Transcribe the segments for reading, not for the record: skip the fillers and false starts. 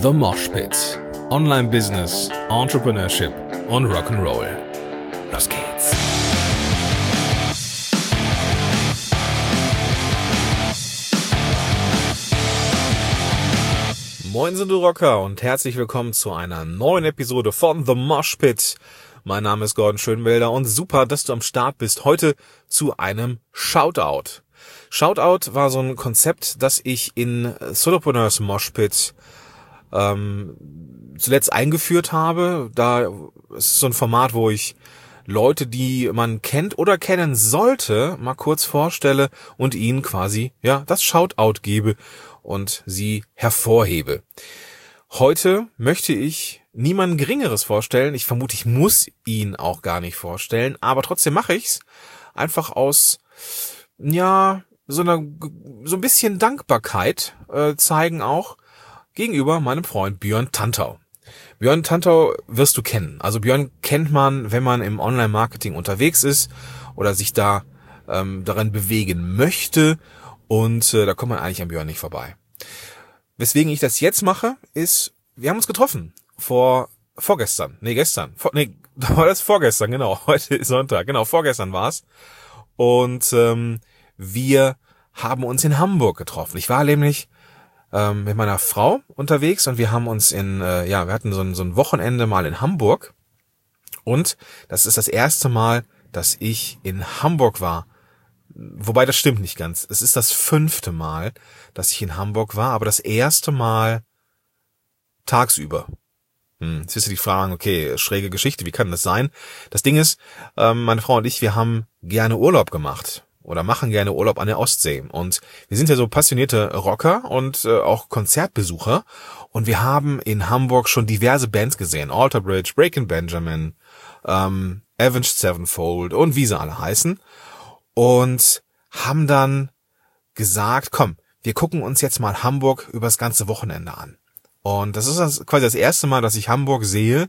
The Mosh Pit. Online Business, Entrepreneurship und Rock'n'Roll. Los geht's. Moin sind du Rocker und herzlich willkommen zu einer neuen Episode von The Mosh Pit. Mein Name ist Gordon Schönwelder und super, dass du am Start bist. Heute zu einem Shoutout. Shoutout war so ein Konzept, das ich in Solopreneurs Mosh Pit zuletzt eingeführt habe. Da ist so ein Format, wo ich Leute, die man kennt oder kennen sollte, mal kurz vorstelle und ihnen quasi das Shoutout gebe und sie hervorhebe. Heute möchte ich niemand Geringeres vorstellen. Ich vermute, ich muss ihn auch gar nicht vorstellen, aber trotzdem mache ich's. Einfach aus so ein bisschen Dankbarkeit zeigen auch gegenüber meinem Freund Björn Tantau. Björn Tantau wirst du kennen. Also Björn kennt man, wenn man im Online-Marketing unterwegs ist oder sich da daran bewegen möchte, und da kommt man eigentlich an Björn nicht vorbei. Weswegen ich das jetzt mache, ist, wir haben uns getroffen vorgestern, da war das vorgestern, genau, heute ist Sonntag, genau, vorgestern war's. Und wir haben uns in Hamburg getroffen. Ich war nämlich mit meiner Frau unterwegs und wir haben uns wir hatten so ein Wochenende mal in Hamburg. Und das ist das erste Mal, dass ich in Hamburg war. Wobei, das stimmt nicht ganz. Es ist das 5. Mal, dass ich in Hamburg war, aber das erste Mal tagsüber. Jetzt wirst du dich fragen, okay, schräge Geschichte, wie kann das sein? Das Ding ist, meine Frau und ich, wir haben gerne Urlaub gemacht oder machen gerne Urlaub an der Ostsee. Und wir sind ja so passionierte Rocker und auch Konzertbesucher. Und wir haben in Hamburg schon diverse Bands gesehen. Alter Bridge, Breaking Benjamin, Avenged Sevenfold und wie sie alle heißen. Und haben dann gesagt, komm, wir gucken uns jetzt mal Hamburg übers ganze Wochenende an. Und das ist quasi das erste Mal, dass ich Hamburg sehe,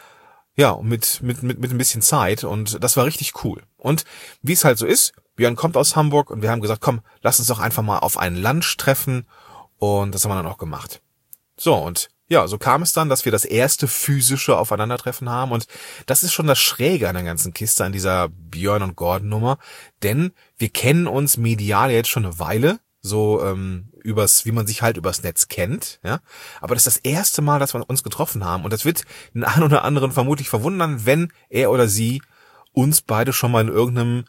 mit ein bisschen Zeit, und das war richtig cool. Und wie es halt so ist, Björn kommt aus Hamburg und wir haben gesagt, komm, lass uns doch einfach mal auf einen Lunch treffen, und das haben wir dann auch gemacht. So, und so kam es dann, dass wir das erste physische Aufeinandertreffen haben, und das ist schon das Schräge an der ganzen Kiste, an dieser Björn und Gordon Nummer, denn wir kennen uns medial jetzt schon eine Weile, so wie man sich halt übers Netz kennt, ja. Aber das ist das erste Mal, dass wir uns getroffen haben, und das wird den einen oder anderen vermutlich verwundern, wenn er oder sie uns beide schon mal in irgendeinem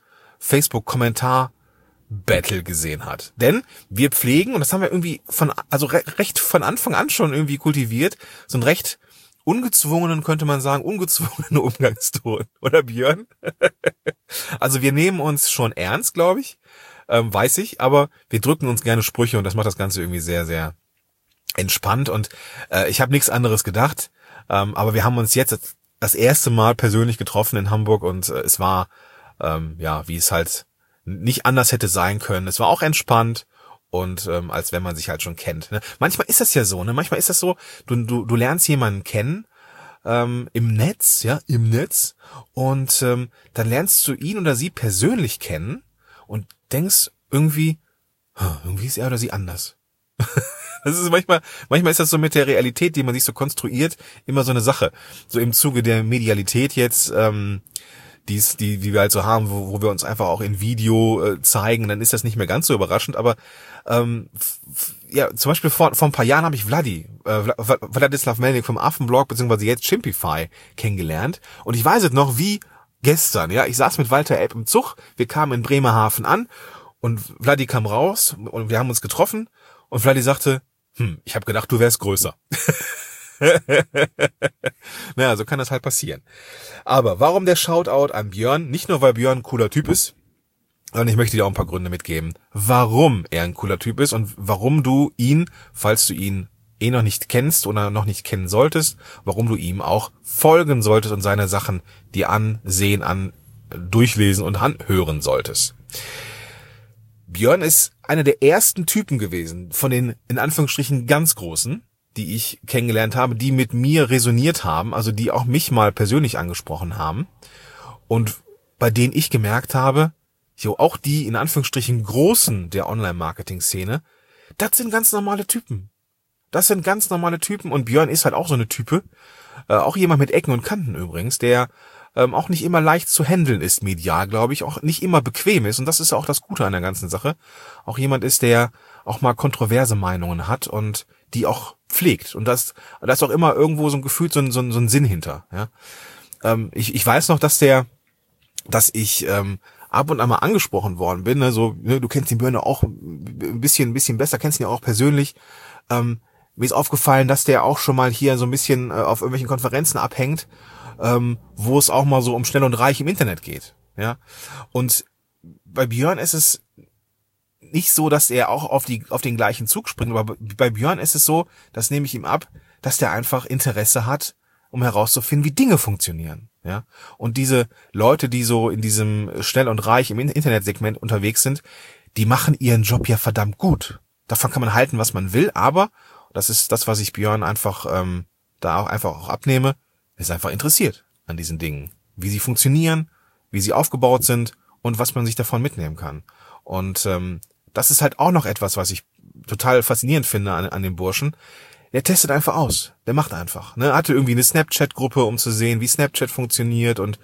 Facebook-Kommentar-Battle gesehen hat. Denn wir pflegen, und das haben wir irgendwie recht von Anfang an schon irgendwie kultiviert, so einen recht ungezwungenen Umgangston, oder Björn? Also wir nehmen uns schon ernst, glaube ich. Weiß ich, aber wir drücken uns gerne Sprüche, und das macht das Ganze irgendwie sehr, sehr entspannt, und ich habe nichts anderes gedacht, aber wir haben uns jetzt das erste Mal persönlich getroffen in Hamburg, und es war, wie es halt nicht anders hätte sein können. Es war auch entspannt, und als wenn man sich halt schon kennt. Ne? Manchmal ist das ja so, manchmal ist das so, du lernst jemanden kennen, im Netz, und dann lernst du ihn oder sie persönlich kennen und denkst irgendwie ist er oder sie anders. Das ist manchmal ist das so mit der Realität, die man sich so konstruiert, immer so eine Sache. So im Zuge der Medialität jetzt, die wir halt so haben, wo wir uns einfach auch in Video zeigen, dann ist das nicht mehr ganz so überraschend, aber zum Beispiel vor ein paar Jahren habe ich Wladislav Melnik vom Affenblog, beziehungsweise jetzt Chimpify, kennengelernt, und ich weiß es noch wie gestern, ich saß mit Walter Elb im Zug, wir kamen in Bremerhaven an, und Vladi kam raus, und wir haben uns getroffen, und Vladi sagte, ich habe gedacht, du wärst größer. So kann das halt passieren. Aber warum der Shoutout an Björn? Nicht nur, weil Björn ein cooler Typ ist, sondern ich möchte dir auch ein paar Gründe mitgeben, warum er ein cooler Typ ist und warum du ihn, falls du ihn noch nicht kennst oder noch nicht kennen solltest, warum du ihm auch folgen solltest und seine Sachen dir ansehen, durchlesen und anhören solltest. Björn ist einer der ersten Typen gewesen, von den, in Anführungsstrichen, ganz Großen, die ich kennengelernt habe, die mit mir resoniert haben, also die auch mich mal persönlich angesprochen haben, und bei denen ich gemerkt habe, auch die, in Anführungsstrichen, Großen der Online-Marketing-Szene, das sind ganz normale Typen. Das sind ganz normale Typen und Björn ist halt auch so eine Type. Auch jemand mit Ecken und Kanten übrigens, der auch nicht immer leicht zu handeln ist medial, glaube ich, auch nicht immer bequem ist. Und das ist auch das Gute an der ganzen Sache. Auch jemand ist, der auch mal kontroverse Meinungen hat und die auch pflegt. Und da ist auch immer irgendwo so ein Gefühl, so ein Sinn hinter. Ja? Ich weiß noch, dass ich ab und an mal angesprochen worden bin. Ne? So, ne, du kennst den Björn auch ein bisschen besser, kennst ihn ja auch persönlich. Mir ist aufgefallen, dass der auch schon mal hier so ein bisschen auf irgendwelchen Konferenzen abhängt, wo es auch mal so um schnell und reich im Internet geht. Ja. Und bei Björn ist es nicht so, dass er auch auf den gleichen Zug springt, aber bei Björn ist es so, das nehme ich ihm ab, dass der einfach Interesse hat, um herauszufinden, wie Dinge funktionieren. Ja. Und diese Leute, die so in diesem schnell und reich im Internetsegment unterwegs sind, die machen ihren Job ja verdammt gut. Davon kann man halten, was man will, aber das ist das, was ich Björn einfach da auch einfach auch abnehme, ist einfach interessiert an diesen Dingen, wie sie funktionieren, wie sie aufgebaut sind und was man sich davon mitnehmen kann. Und das ist halt auch noch etwas, was ich total faszinierend finde an dem Burschen. Der testet einfach aus, der macht einfach. Ne? Hatte irgendwie eine Snapchat-Gruppe, um zu sehen, wie Snapchat funktioniert und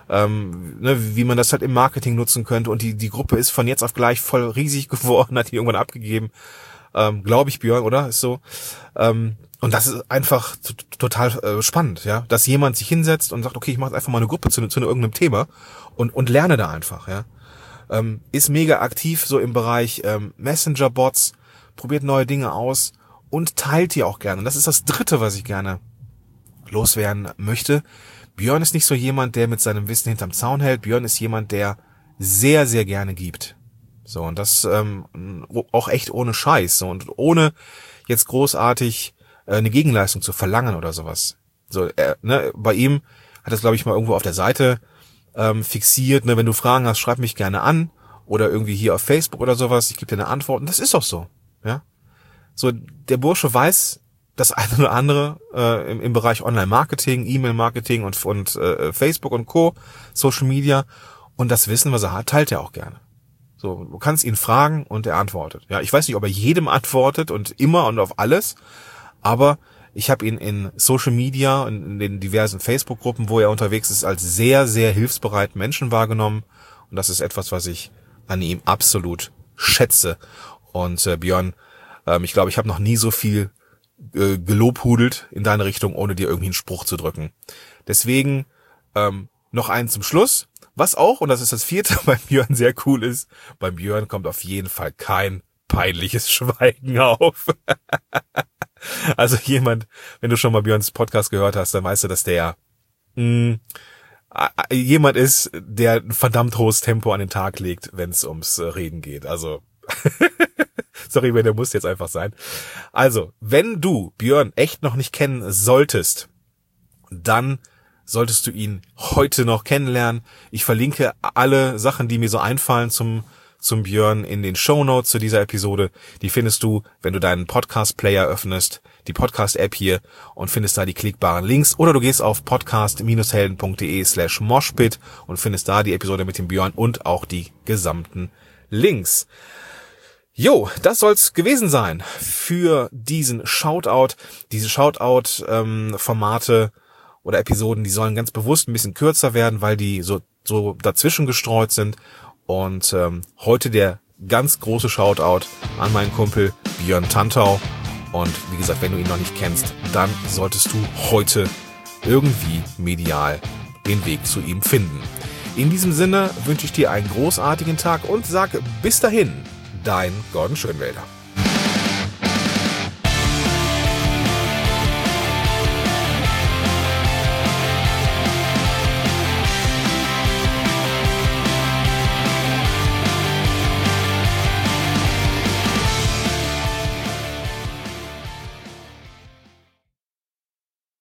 wie man das halt im Marketing nutzen könnte. Und die Gruppe ist von jetzt auf gleich voll riesig geworden, hat die irgendwann abgegeben. Glaube ich, Björn, oder? Ist so. Und das ist einfach total spannend, ja, dass jemand sich hinsetzt und sagt, okay, ich mache jetzt einfach mal eine Gruppe zu irgendeinem Thema und lerne da einfach, ja. Ist mega aktiv so im Bereich Messenger-Bots, probiert neue Dinge aus und teilt die auch gerne. Und das ist das Dritte, was ich gerne loswerden möchte. Björn ist nicht so jemand, der mit seinem Wissen hinterm Zaun hält. Björn ist jemand, der sehr, sehr gerne gibt. So, und das auch echt ohne Scheiß. So, und ohne jetzt großartig eine Gegenleistung zu verlangen oder sowas. So, bei ihm hat das, glaube ich, mal irgendwo auf der Seite fixiert, ne, wenn du Fragen hast, schreib mich gerne an oder irgendwie hier auf Facebook oder sowas, ich gebe dir eine Antwort. Und das ist auch so, ja. So, der Bursche weiß das eine oder andere im Bereich Online-Marketing, E-Mail-Marketing und Facebook und Co., Social Media. Und das Wissen, was er hat, teilt er auch gerne. So, du kannst ihn fragen und er antwortet. Ja, ich weiß nicht, ob er jedem antwortet und immer und auf alles, aber ich habe ihn in Social Media, in den diversen Facebook-Gruppen, wo er unterwegs ist, als sehr, sehr hilfsbereiten Menschen wahrgenommen. Und das ist etwas, was ich an ihm absolut schätze. Und Björn, ich glaube, ich habe noch nie so viel gelobhudelt in deine Richtung, ohne dir irgendwie einen Spruch zu drücken. Deswegen noch einen zum Schluss. Was auch, und das ist das vierte, bei Björn sehr cool ist, beim Björn kommt auf jeden Fall kein peinliches Schweigen auf. Also jemand, wenn du schon mal Björns Podcast gehört hast, dann weißt du, dass der jemand ist, der ein verdammt hohes Tempo an den Tag legt, wenn es ums Reden geht. Also sorry, der muss jetzt einfach sein. Also, wenn du Björn echt noch nicht kennen solltest, dann solltest du ihn heute noch kennenlernen. Ich verlinke alle Sachen, die mir so einfallen zum Björn in den Shownotes zu dieser Episode. Die findest du, wenn du deinen Podcast-Player öffnest, die Podcast-App hier, und findest da die klickbaren Links. Oder du gehst auf podcast-helden.de/moshpit und findest da die Episode mit dem Björn und auch die gesamten Links. Jo, das soll's gewesen sein für diesen Shoutout. Diese Shoutout-Formate oder Episoden, die sollen ganz bewusst ein bisschen kürzer werden, weil die so dazwischen gestreut sind. Und heute der ganz große Shoutout an meinen Kumpel Björn Tantau. Und wie gesagt, wenn du ihn noch nicht kennst, dann solltest du heute irgendwie medial den Weg zu ihm finden. In diesem Sinne wünsche ich dir einen großartigen Tag und sag bis dahin, dein Gordon Schönwälder.